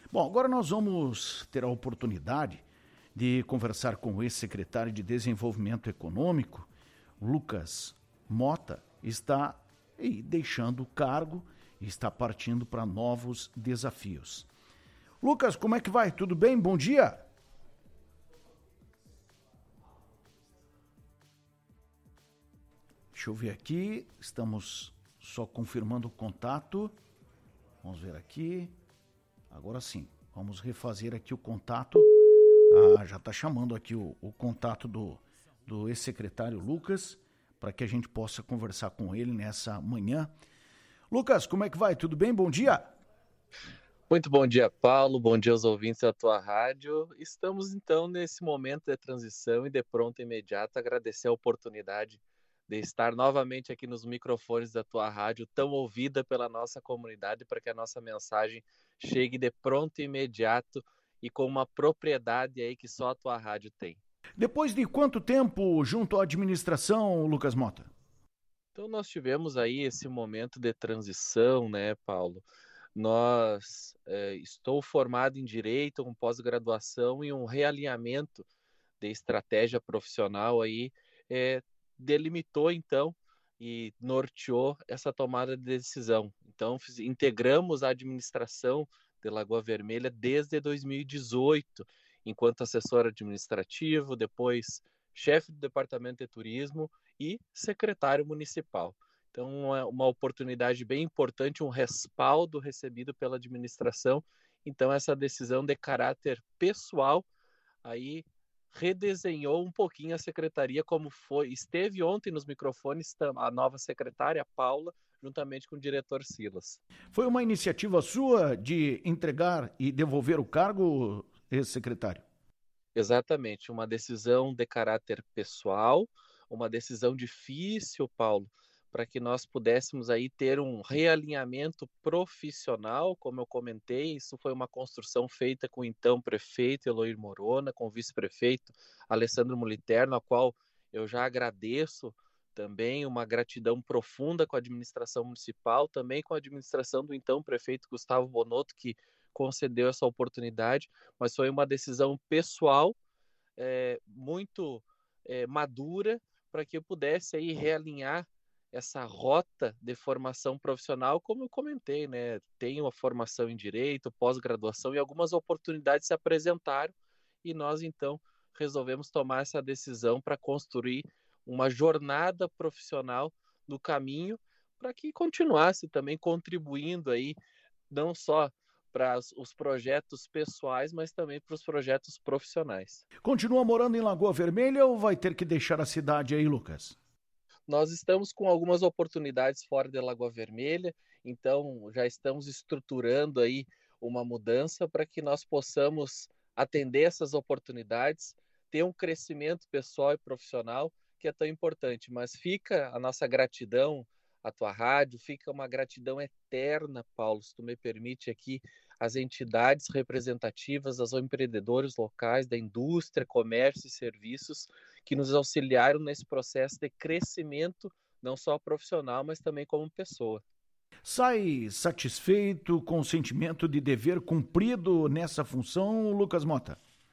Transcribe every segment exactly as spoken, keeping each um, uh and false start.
Bom, agora nós vamos ter a oportunidade de conversar com o ex-secretário de Desenvolvimento Econômico, Lucas Mota, está aí deixando o cargo e está partindo para novos desafios. Lucas, como é que vai? Tudo bem? Bom dia! Deixa eu ver aqui, estamos só confirmando o contato. Vamos ver aqui. Agora sim, vamos refazer aqui o contato. Ah, já está chamando aqui o, o contato do, do ex-secretário Lucas, para que a gente possa conversar com ele nessa manhã. Lucas, como é que vai? Tudo bem? Bom dia! Muito bom dia, Paulo. Bom dia aos ouvintes da tua rádio. Estamos, então, nesse momento de transição e de pronto imediato agradecer a oportunidade de estar novamente aqui nos microfones da tua rádio, tão ouvida pela nossa comunidade, para que a nossa mensagem chegue de pronto imediato e com uma propriedade aí que só a tua rádio tem. Depois de quanto tempo junto à administração, Lucas Mota? Então, nós tivemos aí esse momento de transição, né, Paulo? Nós, é, estou formado em Direito, com pós-graduação e um realinhamento de estratégia profissional aí, é, delimitou, então, e norteou essa tomada de decisão. Então, fiz, integramos a administração de Lagoa Vermelha desde dois mil e dezoito, enquanto assessor administrativo, depois chefe do departamento de turismo e secretário municipal. Então, é uma oportunidade bem importante, um respaldo recebido pela administração. Então, essa decisão de caráter pessoal aí redesenhou um pouquinho a secretaria, como foi, esteve ontem nos microfones a nova secretária, Paula, juntamente com o diretor Silas. Foi uma iniciativa sua de entregar e devolver o cargo, ex-secretário? Exatamente, uma decisão de caráter pessoal, uma decisão difícil, Paulo, para que nós pudéssemos aí ter um realinhamento profissional, como eu comentei. Isso foi uma construção feita com o então prefeito Eloir Morona, com o vice-prefeito Alessandro Moliterno, a qual eu já agradeço também, uma gratidão profunda com a administração municipal, também com a administração do então prefeito Gustavo Bonotto, que concedeu essa oportunidade, mas foi uma decisão pessoal, é, muito é, madura, para que eu pudesse aí realinhar essa rota de formação profissional, como eu comentei, né? Tenho a formação em Direito, pós-graduação, e algumas oportunidades se apresentaram, e nós, então, resolvemos tomar essa decisão para construir uma jornada profissional no caminho, para que continuasse também contribuindo aí, não só para os projetos pessoais, mas também para os projetos profissionais. Continua morando em Lagoa Vermelha ou vai ter que deixar a cidade aí, Lucas? Nós estamos com algumas oportunidades fora de Lagoa Vermelha, então já estamos estruturando aí uma mudança para que nós possamos atender essas oportunidades, ter um crescimento pessoal e profissional que é tão importante. Mas fica a nossa gratidão à tua rádio, fica uma gratidão eterna, Paulo, se tu me permite aqui, às entidades representativas, aos empreendedores locais da indústria, comércio e serviços que nos auxiliaram nesse processo de crescimento, não só profissional, mas também como pessoa. Sai satisfeito, com o sentimento de dever cumprido nessa função, Lucas Mota?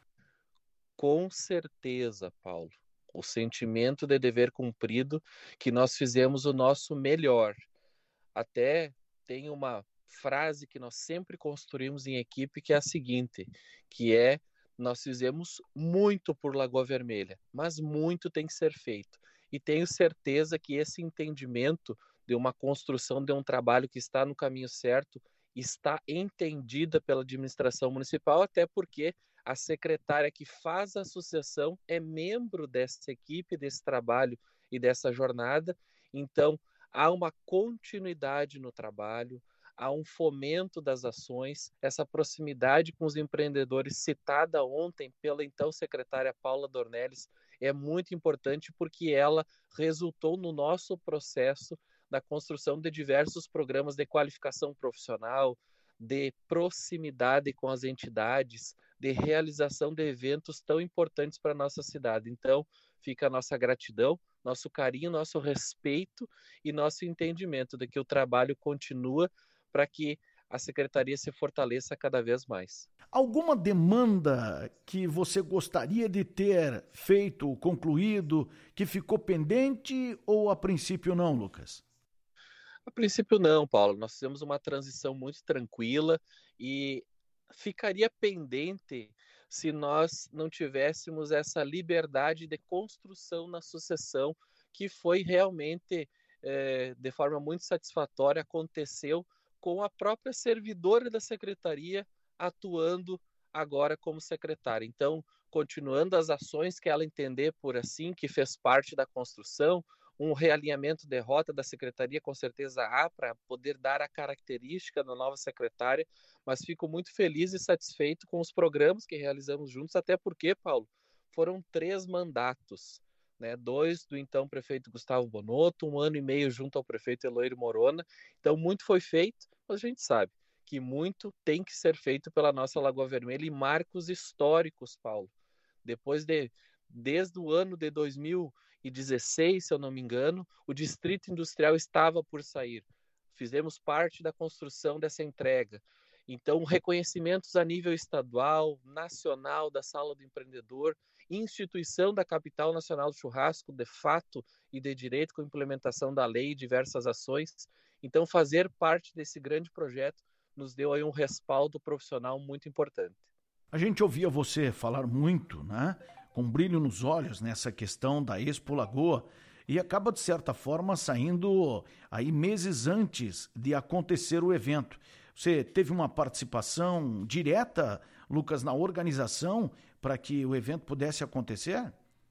Com certeza, Paulo. O sentimento de dever cumprido, que nós fizemos o nosso melhor. Até tem uma frase que nós sempre construímos em equipe, que é a seguinte, que é: nós fizemos muito por Lagoa Vermelha, mas muito tem que ser feito. E tenho certeza que esse entendimento de uma construção de um trabalho que está no caminho certo está entendida pela administração municipal, até porque a secretária que faz a associação é membro dessa equipe, desse trabalho e dessa jornada. Então, há uma continuidade no trabalho, há um fomento das ações, essa proximidade com os empreendedores citada ontem pela então secretária Paula Dornelles é muito importante, porque ela resultou no nosso processo da construção de diversos programas de qualificação profissional, de proximidade com as entidades, de realização de eventos tão importantes para a nossa cidade. Então, fica a nossa gratidão, nosso carinho, nosso respeito e nosso entendimento de que o trabalho continua para que a secretaria se fortaleça cada vez mais. Alguma demanda que você gostaria de ter feito, concluído, que ficou pendente ou a princípio não, Lucas? A princípio não, Paulo. Nós fizemos uma transição muito tranquila e ficaria pendente se nós não tivéssemos essa liberdade de construção na sucessão, que foi realmente, é, de forma muito satisfatória, aconteceu com a própria servidora da secretaria atuando agora como secretária. Então, continuando as ações que ela entender por assim, que fez parte da construção, um realinhamento de rota da secretaria, com certeza há, para poder dar a característica da nova secretária, mas fico muito feliz e satisfeito com os programas que realizamos juntos, até porque, Paulo, foram três mandatos, né? Dois do então prefeito Gustavo Bonotto, um ano e meio junto ao prefeito Eloírio Morona, então muito foi feito, mas a gente sabe que muito tem que ser feito pela nossa Lagoa Vermelha e marcos históricos, Paulo. Depois de, desde o ano de dois mil e dezesseis, se eu não me engano, o Distrito Industrial estava por sair. Fizemos parte da construção dessa entrega. Então, reconhecimentos a nível estadual, nacional, da Sala do Empreendedor, instituição da Capital Nacional do Churrasco, de fato e de direito, com implementação da lei e diversas ações. Então, fazer parte desse grande projeto nos deu aí um respaldo profissional muito importante. A gente ouvia você falar muito, né, com brilho nos olhos nessa questão da Expo Lagoa e acaba, de certa forma, saindo aí meses antes de acontecer o evento. Você teve uma participação direta, Lucas, na organização para que o evento pudesse acontecer?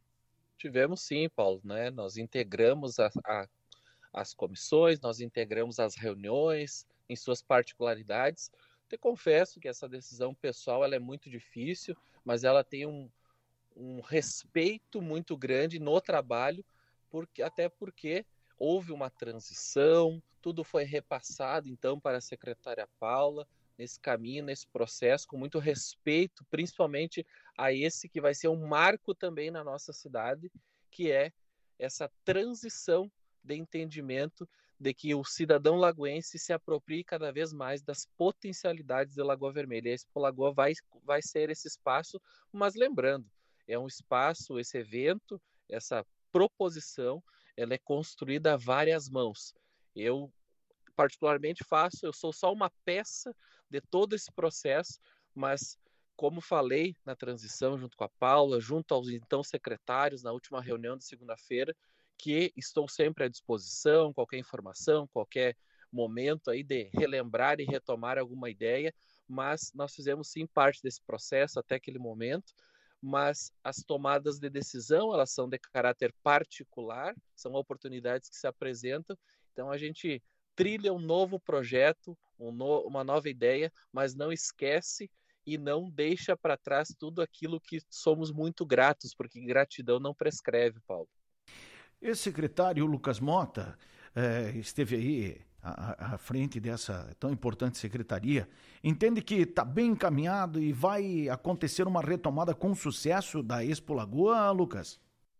Tivemos sim, Paulo, né? Nós integramos a, a, as comissões, nós integramos as reuniões em suas particularidades. Te confesso que essa decisão pessoal ela é muito difícil, mas ela tem um, um respeito muito grande no trabalho, porque, até porque houve uma transição, tudo foi repassado então para a secretária Paula, nesse caminho, nesse processo, com muito respeito, principalmente a esse que vai ser um marco também na nossa cidade, que é essa transição de entendimento de que o cidadão lagoense se aproprie cada vez mais das potencialidades da Lagoa Vermelha. E a Expo Lagoa vai, vai ser esse espaço, mas lembrando, é um espaço, esse evento, essa proposição, ela é construída a várias mãos. Eu, particularmente, faço, eu sou só uma peça de todo esse processo, mas, como falei na transição, junto com a Paula, junto aos então secretários, na última reunião de segunda-feira, que estou sempre à disposição, qualquer informação, qualquer momento aí de relembrar e retomar alguma ideia, mas nós fizemos sim parte desse processo até aquele momento, mas as tomadas de decisão, elas são de caráter particular, são oportunidades que se apresentam, então a gente trilha um novo projeto, um no, uma nova ideia, mas não esquece e não deixa para trás tudo aquilo que somos muito gratos, porque gratidão não prescreve, Paulo. Esse secretário, Lucas Mota, eh, esteve aí à, à frente dessa tão importante secretaria. Entende que está bem encaminhado e vai acontecer uma retomada com sucesso da Expo Lagoa, Lucas?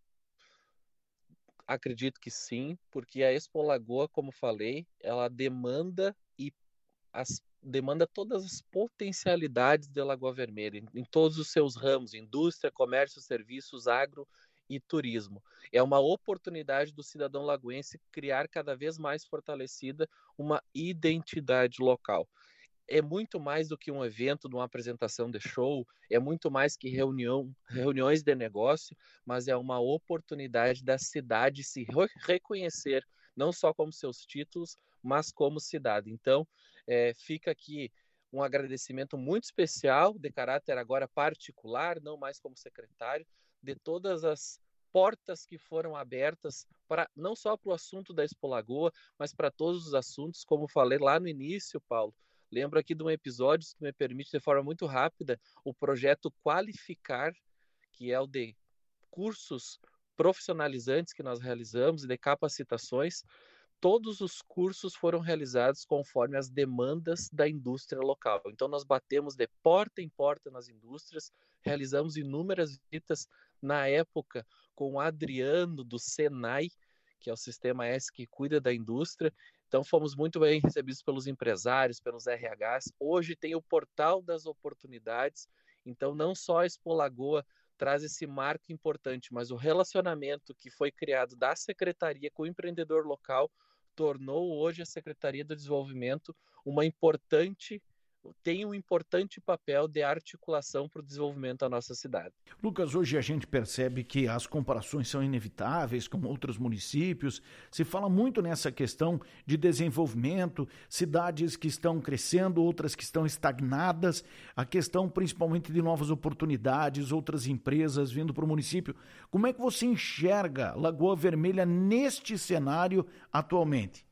Acredito que sim, porque a Expo Lagoa, como falei, ela demanda e as, demanda todas as potencialidades da Lagoa Vermelha, em, em todos os seus ramos, indústria, comércio, serviços, agro e turismo. É uma oportunidade do cidadão lagoense criar cada vez mais fortalecida uma identidade local. É muito mais do que um evento, de uma apresentação de show, é muito mais que reunião, reuniões de negócio, mas é uma oportunidade da cidade se re- reconhecer, não só como seus títulos, mas como cidade. Então, é, fica aqui um agradecimento muito especial, de caráter agora particular, não mais como secretário, de todas as portas que foram abertas para não só para o assunto da Expo Lagoa, mas para todos os assuntos, como falei lá no início, Paulo. Lembro aqui de um episódio, se me permite, de forma muito rápida, o projeto Qualificar, que é o de cursos profissionalizantes que nós realizamos e de capacitações. Todos os cursos foram realizados conforme as demandas da indústria local. Então, nós batemos de porta em porta nas indústrias, realizamos inúmeras visitas, na época, com o Adriano, do Senai, que é o Sistema S que cuida da indústria, Então fomos muito bem recebidos pelos empresários, pelos R Hs. Hoje tem o Portal das Oportunidades, então não só a Expo Lagoa traz esse marco importante, mas o relacionamento que foi criado da Secretaria com o empreendedor local tornou hoje a Secretaria do Desenvolvimento uma importante, tem um importante papel de articulação para o desenvolvimento da nossa cidade. Lucas, hoje a gente percebe que as comparações são inevitáveis com outros municípios. Se fala muito nessa questão de desenvolvimento, cidades que estão crescendo, outras que estão estagnadas, a questão principalmente de novas oportunidades, outras empresas vindo para o município. Como é que você enxerga Lagoa Vermelha neste cenário atualmente?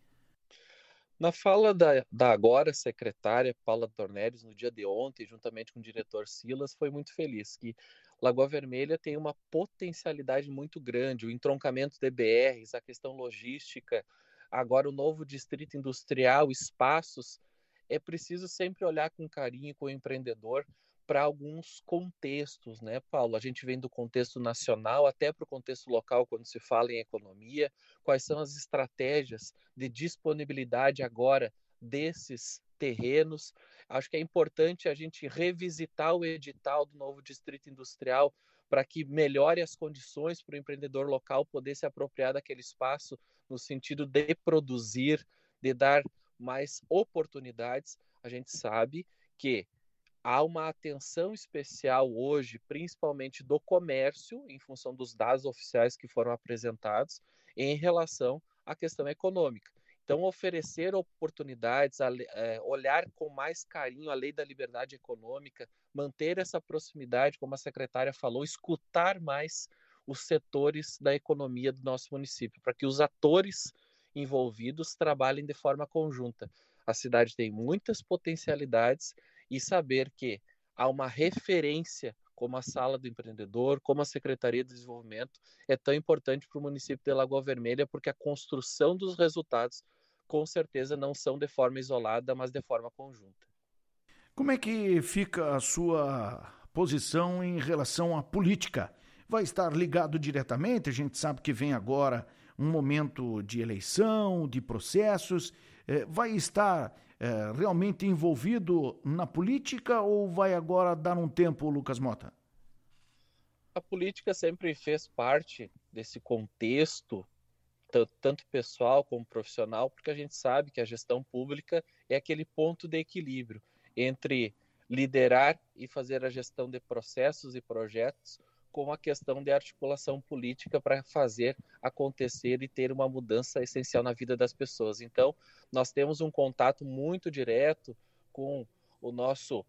Na fala da, da agora secretária Paula Tornelles, no dia de ontem, juntamente com o diretor Silas, foi muito feliz que Lagoa Vermelha tem uma potencialidade muito grande, o entroncamento de B Rs, a questão logística, agora o novo distrito industrial, espaços. É preciso sempre olhar com carinho com o empreendedor para alguns contextos, né, Paulo? A gente vem do contexto nacional até para o contexto local quando se fala em economia. Quais são as estratégias de disponibilidade agora desses terrenos? Acho que é importante a gente revisitar o edital do novo distrito industrial para que melhore as condições para o empreendedor local poder se apropriar daquele espaço no sentido de produzir, de dar mais oportunidades. A gente sabe que há uma atenção especial hoje, principalmente do comércio, em função dos dados oficiais que foram apresentados, em relação à questão econômica. Então, oferecer oportunidades, olhar com mais carinho a lei da liberdade econômica, manter essa proximidade, como a secretária falou, escutar mais os setores da economia do nosso município, para que os atores envolvidos trabalhem de forma conjunta. A cidade tem muitas potencialidades, e saber que há uma referência como a Sala do Empreendedor, como a Secretaria de Desenvolvimento, é tão importante para o município de Lagoa Vermelha, porque a construção dos resultados, com certeza, não são de forma isolada, mas de forma conjunta. Como é que fica a sua posição em relação à política? Vai estar ligado diretamente? A gente sabe que vem agora um momento de eleição, de processos. Vai estar É, realmente envolvido na política ou vai agora dar um tempo, Lucas Mota? A política sempre fez parte desse contexto, tanto pessoal como profissional, porque a gente sabe que a gestão pública é aquele ponto de equilíbrio entre liderar e fazer a gestão de processos e projetos, com a questão de articulação política para fazer acontecer e ter uma mudança essencial na vida das pessoas. Então, nós temos um contato muito direto com o nosso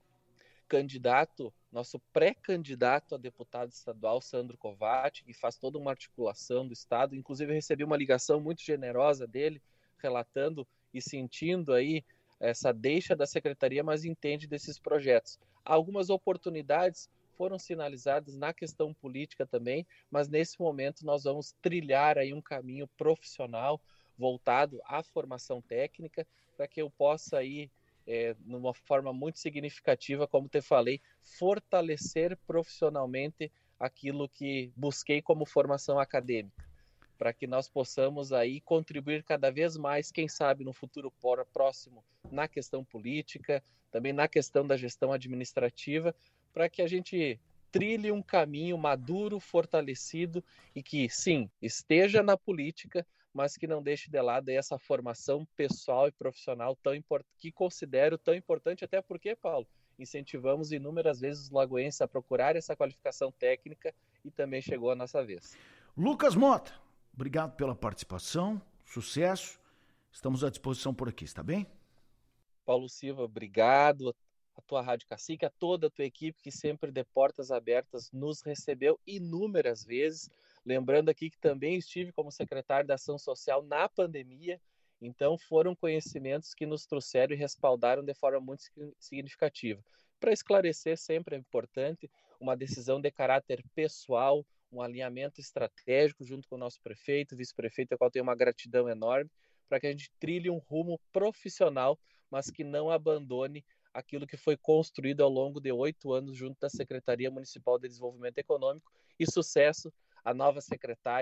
candidato, nosso pré-candidato a deputado estadual, Sandro Kovács, que faz toda uma articulação do Estado. Inclusive, eu recebi uma ligação muito generosa dele, relatando e sentindo aí essa deixa da secretaria, mas entende desses projetos. Há algumas oportunidades foram sinalizadas na questão política também, mas nesse momento nós vamos trilhar aí um caminho profissional voltado à formação técnica, para que eu possa aí, é, numa forma muito significativa, como te falei, fortalecer profissionalmente aquilo que busquei como formação acadêmica, para que nós possamos aí contribuir cada vez mais, quem sabe no futuro próximo, na questão política, também na questão da gestão administrativa, para que a gente trilhe um caminho maduro, fortalecido e que, sim, esteja na política, mas que não deixe de lado essa formação pessoal e profissional tão import... que considero tão importante, até porque, Paulo, incentivamos inúmeras vezes os lagoenses a procurar essa qualificação técnica e também chegou a nossa vez. Lucas Mota, obrigado pela participação, sucesso, estamos à disposição por aqui, está bem? Paulo Silva, obrigado. A tua Rádio Cacique, a toda a tua equipe que sempre de portas abertas nos recebeu inúmeras vezes. Lembrando aqui que também estive como secretário da Ação Social na pandemia, então foram conhecimentos que nos trouxeram e respaldaram de forma muito significativa. Para esclarecer, sempre é importante uma decisão de caráter pessoal, um alinhamento estratégico junto com o nosso prefeito, vice-prefeito, ao qual tenho uma gratidão enorme, para que a gente trilhe um rumo profissional, mas que não abandone aquilo que foi construído ao longo de oito anos junto da Secretaria Municipal de Desenvolvimento Econômico. E sucesso à nova secretária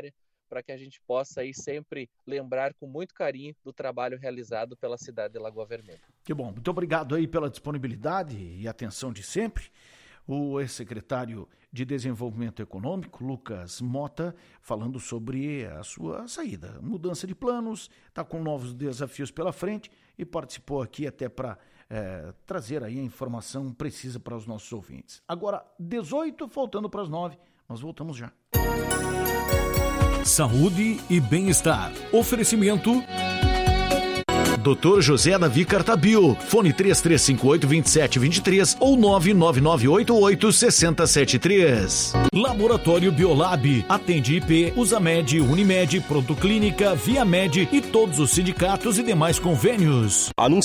para que a gente possa aí sempre lembrar com muito carinho do trabalho realizado pela cidade de Lagoa Vermelha. Que bom, muito obrigado aí pela disponibilidade e atenção de sempre. O ex-secretário de Desenvolvimento Econômico, Lucas Mota, falando sobre a sua saída, mudança de planos, está com novos desafios pela frente e participou aqui até para é, trazer aí a informação precisa para os nossos ouvintes. Agora, dezoito, faltando para as nove, nós voltamos já. Saúde e bem-estar. Oferecimento doutor José Davi Cartabio, fone três três cinco oito, dois sete dois três ou nove nove nove oito oito seis zero sete três. Laboratório Biolab, atende I P, Usamed, Unimed, Pronto Clínica, Viamed e todos os sindicatos e demais convênios. Anúncio